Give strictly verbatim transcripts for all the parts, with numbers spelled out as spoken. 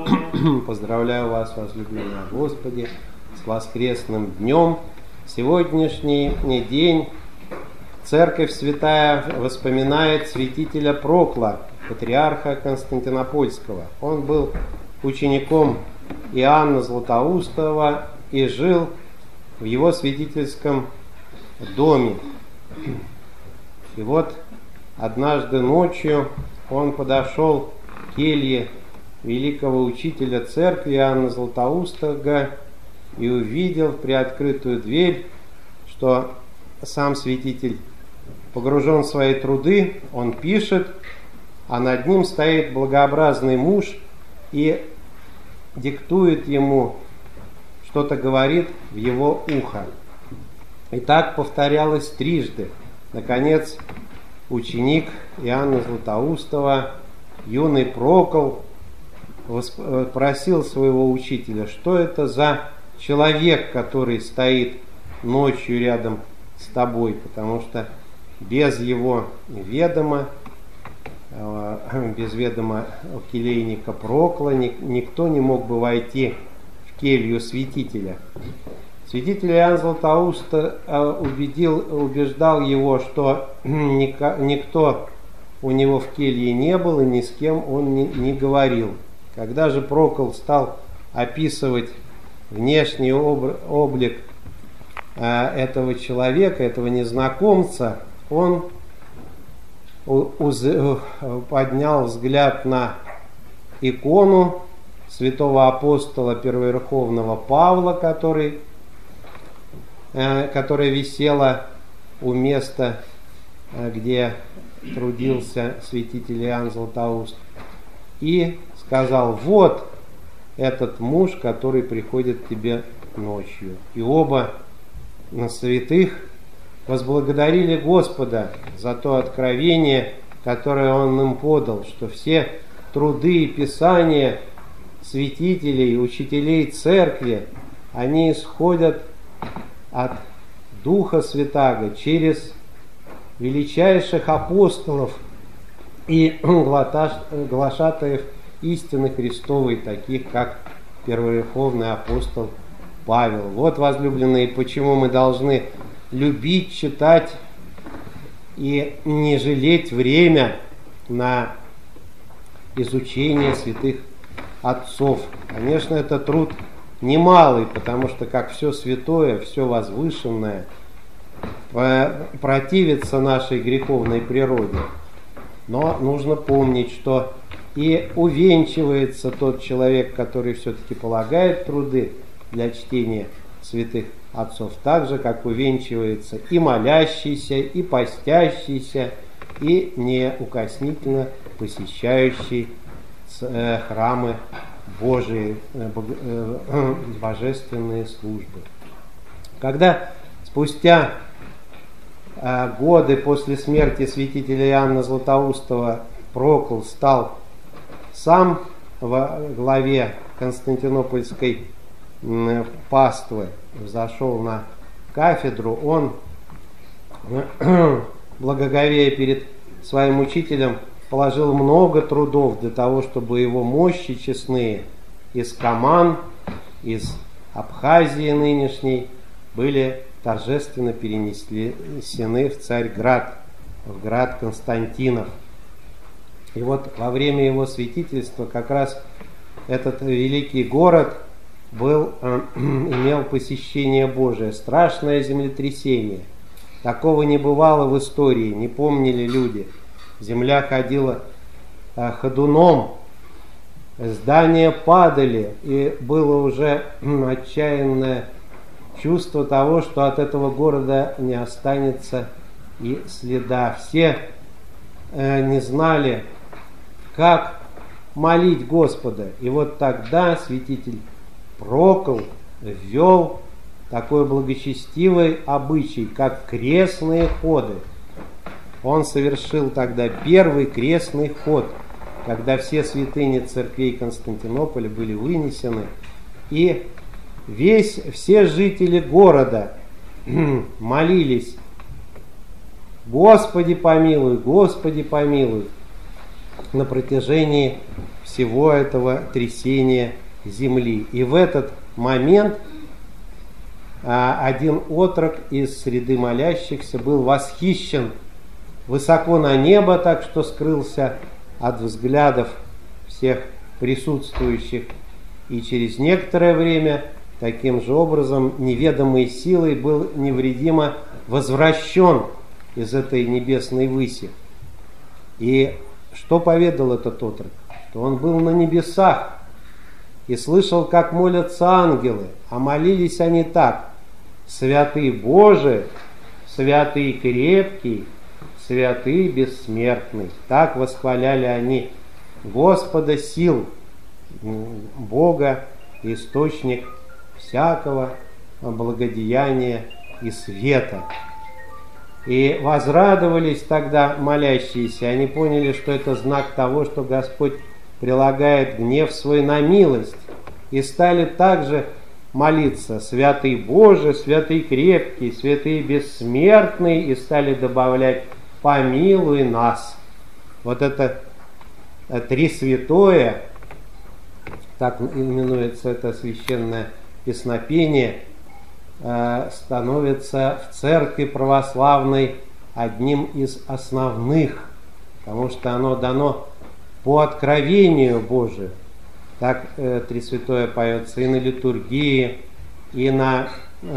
Поздравляю вас, возлюбленные Господи, с воскресным днем. Сегодняшний день Церковь Святая воспоминает святителя Прокла, патриарха Константинопольского. Он был учеником Иоанна Златоустова и жил в его святительском доме. И вот однажды ночью он подошел к келье великого учителя церкви Иоанна Златоустова и увидел в приоткрытую дверь, что сам святитель погружен в свои труды, он пишет, а над ним стоит благообразный муж и диктует ему, что-то говорит в его ухо. И так повторялось трижды. Наконец, ученик Иоанна Златоустова, юный Прокл, просил своего учителя, что это за человек, который стоит ночью рядом с тобой, потому что без его ведома, без ведома келейника Прокла никто не мог бы войти в келью святителя. Святитель Иоанн Златоуст убедил, убеждал его, что никто у него в келье не был и ни с кем он не, не говорил. Когда же Прокл стал описывать внешний облик этого человека, этого незнакомца, он поднял взгляд на икону святого апостола первоверховного Павла, который, которая висела у места, где трудился святитель Иоанн Златоуст, и сказал: вот этот муж, который приходит к тебе ночью. И оба святых возблагодарили Господа за то откровение, которое Он им подал, что все труды и писания святителей, учителей церкви, они исходят от Духа Святаго через величайших апостолов и глашатаев истины Христовой, таких как первоверховный апостол Павел. Вот, возлюбленные, почему мы должны любить, читать и не жалеть время на изучение святых отцов. Конечно, это труд немалый, потому что, как все святое, все возвышенное, противится нашей греховной природе. Но нужно помнить, что и увенчивается тот человек, который все-таки полагает труды для чтения святых отцов, так же, как увенчивается и молящийся, и постящийся, и неукоснительно посещающий храмы Божии, божественные службы. Когда спустя годы после смерти святителя Иоанна Златоустова Прокл стал сам во главе Константинопольской паствы, взошел на кафедру, он, благоговея перед своим учителем, положил много трудов для того, чтобы его мощи честные из Каман, из Абхазии нынешней, были торжественно перенесены в Царьград, в град Константинов. И вот во время его святительства как раз этот великий город был, э, имел посещение Божие, страшное землетрясение. Такого не бывало в истории, не помнили люди. Земля ходила э, ходуном, здания падали, и было уже э, отчаянное чувство того, что от этого города не останется и следа. Все э, не знали, как молить Господа. И вот тогда святитель Прокл ввел такой благочестивый обычай, как крестные ходы. Он совершил тогда первый крестный ход, когда все святыни церквей Константинополя были вынесены, и весь, все жители города молились: Господи помилуй, Господи помилуй. на протяжении всего этого трясения земли. И в этот момент а, один отрок из среды молящихся был восхищен высоко на небо, так что скрылся от взглядов всех присутствующих. И через некоторое время таким же образом неведомой силой был невредимо возвращен из этой небесной выси. И что поведал этот отрок? Что он был на небесах и слышал, как молятся ангелы, а молились они так: «Святый Боже, святый крепкий, святый бессмертный». Так восхваляли они Господа сил, Бога, источник всякого благодеяния и света. И возрадовались тогда молящиеся. Они поняли, что это знак того, что Господь прилагает гнев свой на милость. И стали также молиться: «Святый Боже, святый крепкий, святый бессмертный», и стали добавлять: «Помилуй нас». Вот это три святое, так именуется это священное песнопение, становится в церкви православной одним из основных, потому что оно дано по откровению Божию. Так э, три святое поется и на литургии, и на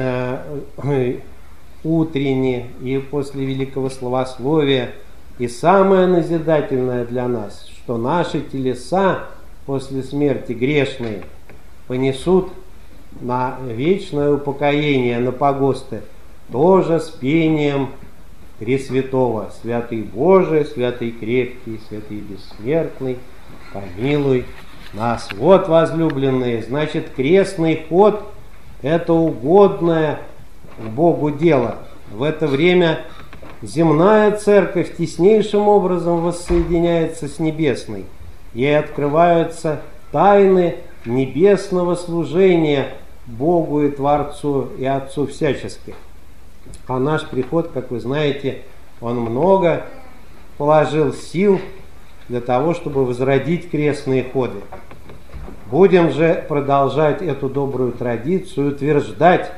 э, утренне, и после великого словословия. И самое назидательное для нас, что наши телеса после смерти грешные понесут на вечное упокоение, на погосты, тоже с пением Пресвятого: «Святый Боже, святый крепкий, святый бессмертный, помилуй нас». Вот, возлюбленные, значит, крестный ход – это угодное Богу дело. В это время земная церковь теснейшим образом воссоединяется с небесной. Ей открываются тайны небесного служения Богу и Творцу и Отцу всяческих. А наш приход, как вы знаете, он много положил сил для того, чтобы возродить крестные ходы. Будем же продолжать эту добрую традицию, утверждать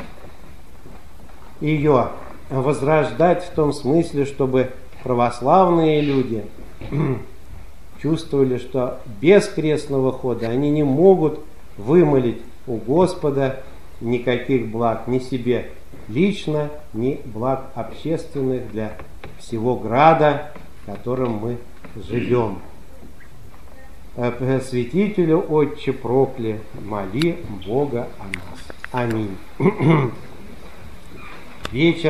ее, возрождать в том смысле, чтобы православные люди чувствовали, что без крестного хода они не могут вымолить у Господа никаких благ ни себе лично, ни благ общественных для всего града, в котором мы живем. Святителю, Отче прокля, моли Бога о нас. Аминь. Вечер.